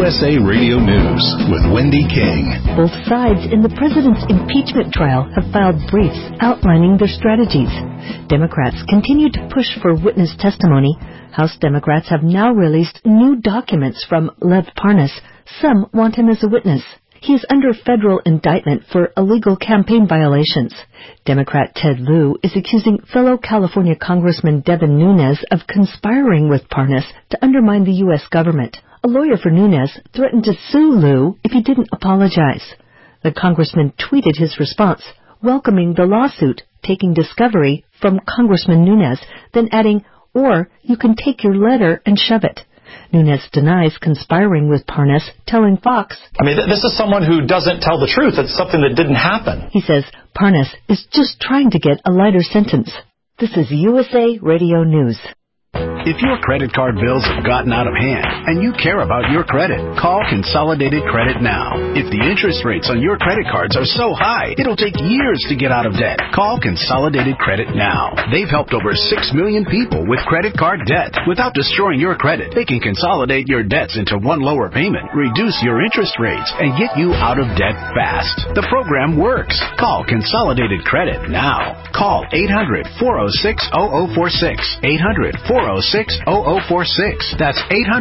USA Radio News with Wendy King. Both sides in the president's impeachment trial have filed briefs outlining their strategies. Democrats continue to push for witness testimony. House Democrats have now released new documents from Lev Parnas. Some want him as a witness. He is under federal indictment for illegal campaign violations. Democrat Ted Lieu is accusing fellow California Congressman Devin Nunes of conspiring with Parnas to undermine the U.S. government. A lawyer for Nunes threatened to sue Lieu if he didn't apologize. The congressman tweeted his response, welcoming the lawsuit, taking discovery from Congressman Nunes, then adding, "Or you can take your letter and shove it." Nunes denies conspiring with Parnas, telling Fox, this is someone who doesn't tell the truth. It's something that didn't happen. He says Parnas is just trying to get a lighter sentence. This is USA Radio News. If your credit card bills have gotten out of hand and you care about your credit, call Consolidated Credit now. If the interest rates on your credit cards are so high, it'll take years to get out of debt. Call Consolidated Credit now. They've helped over 6 million people with credit card debt. Without destroying your credit, they can consolidate your debts into one lower payment, reduce your interest rates, and get you out of debt fast. The program works. Call Consolidated Credit now. Call 800-406-0046. 800-406-0046. That's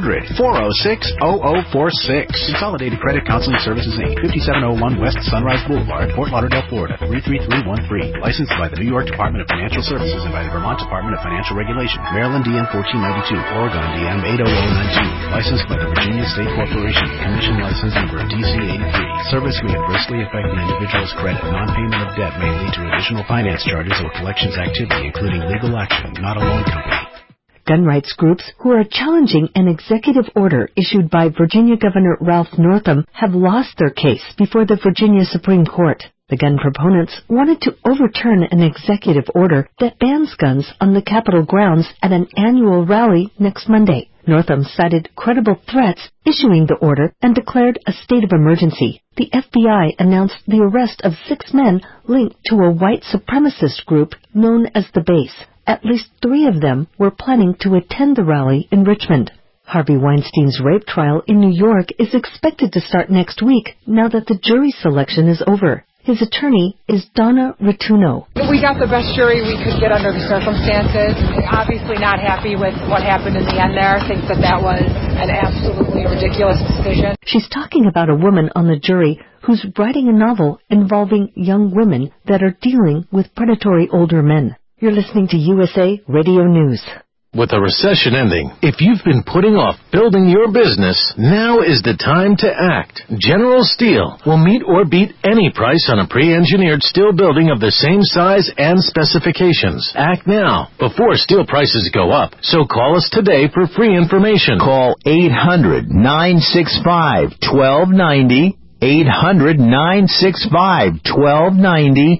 800-406-0046. Consolidated Credit Counseling Services, Inc., 5701 West Sunrise Boulevard, Fort Lauderdale, Florida, 33313. Licensed by the New York Department of Financial Services and by the Vermont Department of Financial Regulation. Maryland DM 1492. Oregon DM 80092. Licensed by the Virginia State Corporation. Commission license number DC 83. Service may adversely affect an individual's credit. Non-payment of debt may lead to additional finance charges or collections activity, including legal action, not a loan company. Gun rights groups who are challenging an executive order issued by Virginia Governor Ralph Northam have lost their case before the Virginia Supreme Court. The gun proponents wanted to overturn an executive order that bans guns on the Capitol grounds at an annual rally next Monday. Northam cited credible threats issuing the order and declared a state of emergency. The FBI announced the arrest of 6 men linked to a white supremacist group known as the Base. At least 3 of them were planning to attend the rally in Richmond. Harvey Weinstein's rape trial in New York is expected to start next week now that the jury selection is over. His attorney is Donna Rotuno. We got the best jury we could get under the circumstances. Obviously not happy with what happened in the end there. I think that was an absolutely ridiculous decision. She's talking about a woman on the jury who's writing a novel involving young women that are dealing with predatory older men. You're listening to USA Radio News. With the recession ending, if you've been putting off building your business, now is the time to act. General Steel will meet or beat any price on a pre-engineered steel building of the same size and specifications. Act now, before steel prices go up. So call us today for free information. Call 800-965-1290. 800-965-1290,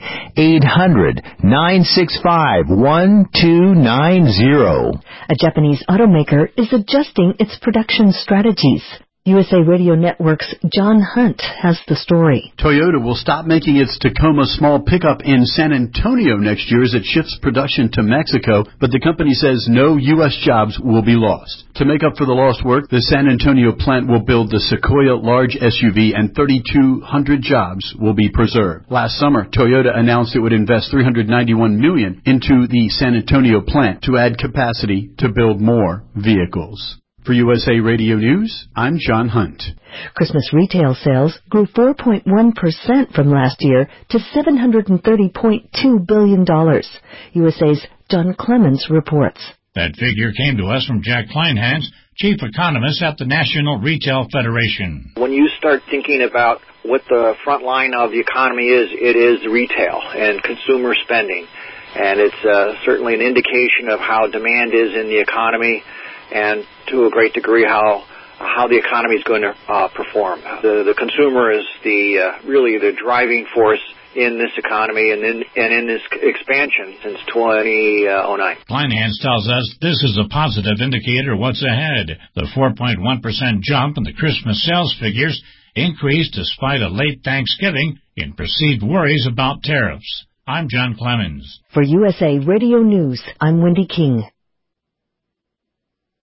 800-965-1290. A Japanese automaker is adjusting its production strategies. USA Radio Network's John Hunt has the story. Toyota will stop making its Tacoma small pickup in San Antonio next year as it shifts production to Mexico, but the company says no U.S. jobs will be lost. To make up for the lost work, the San Antonio plant will build the Sequoia large SUV and 3,200 jobs will be preserved. Last summer, Toyota announced it would invest $391 million into the San Antonio plant to add capacity to build more vehicles. For USA Radio News, I'm John Hunt. Christmas retail sales grew 4.1% from last year to $730.2 billion. USA's John Clemens reports. That figure came to us from Jack Kleinhans, chief economist at the National Retail Federation. When you start thinking about what the front line of the economy is, it is retail and consumer spending. And it's certainly an indication of how demand is in the economy, and to a great degree how the economy is going to perform. The consumer is really the driving force in this economy and in this expansion since 2009. Kleinhans tells us this is a positive indicator of what's ahead. The 4.1% jump in the Christmas sales figures increased despite a late Thanksgiving in perceived worries about tariffs. I'm John Clemens. For USA Radio News, I'm Wendy King.